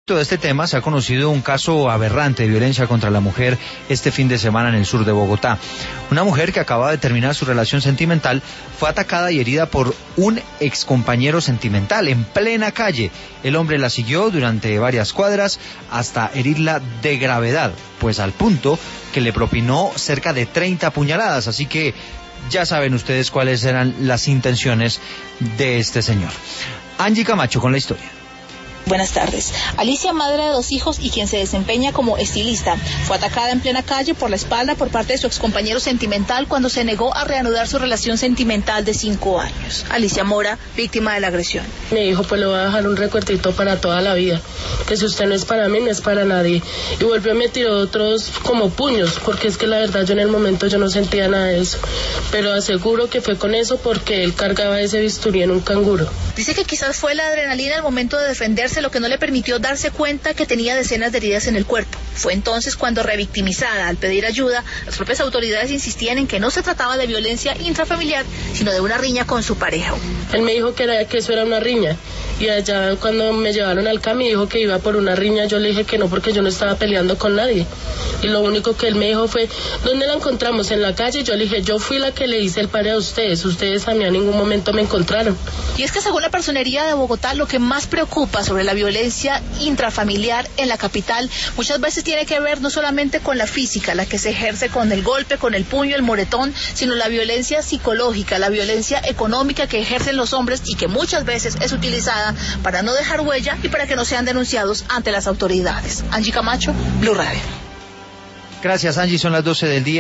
De este tema se ha conocido un caso aberrante de violencia contra la mujer este fin de semana en el sur de Bogotá. Una mujer que acababa de terminar su relación sentimental fue atacada y herida por un excompañero sentimental en plena calle. El hombre la siguió durante varias cuadras hasta herirla de gravedad, pues al punto que le propinó cerca de 30 puñaladas. Así que ya saben ustedes cuáles eran las intenciones de este señor. Angie Camacho con la historia. Buenas tardes. Alicia, madre de 2 hijos y quien se desempeña como estilista, fue atacada en plena calle por la espalda por parte de su excompañero sentimental cuando se negó a reanudar su relación sentimental de 5 años. Alicia Mora, víctima de la agresión. Me dijo, pues le voy a dejar un recuerdito para toda la vida, que si usted no es para mí, no es para nadie. Y volvió y me tiró otros como puños, porque es que la verdad yo en el momento yo no sentía nada de eso. Pero aseguro que fue con eso porque él cargaba ese bisturí en un canguro. Dice que quizás fue la adrenalina al momento de defenderse lo que no le permitió darse cuenta que tenía decenas de heridas en el cuerpo. Fue entonces cuando, revictimizada al pedir ayuda, las propias autoridades insistían en que no se trataba de violencia intrafamiliar, sino de una riña con su pareja. Él me dijo que eso era una riña, y allá cuando me llevaron al CAMI dijo que iba por una riña. Yo le dije que no, porque yo no estaba peleando con nadie. Y lo único que él me dijo fue, ¿dónde la encontramos? En la calle. Yo le dije, yo fui la que le hice el pare a ustedes a mí en ningún momento me encontraron. Y es que según la Personería de Bogotá, lo que más preocupa sobre la violencia intrafamiliar en la capital muchas veces tiene que ver no solamente con la física, la que se ejerce con el golpe, con el puño, el moretón, sino la violencia psicológica, la violencia económica que ejercen los hombres y que muchas veces es utilizada para no dejar huella y para que no sean denunciados ante las autoridades. Angie Camacho, Blue Radio. Gracias, Angie, son las 12 del día.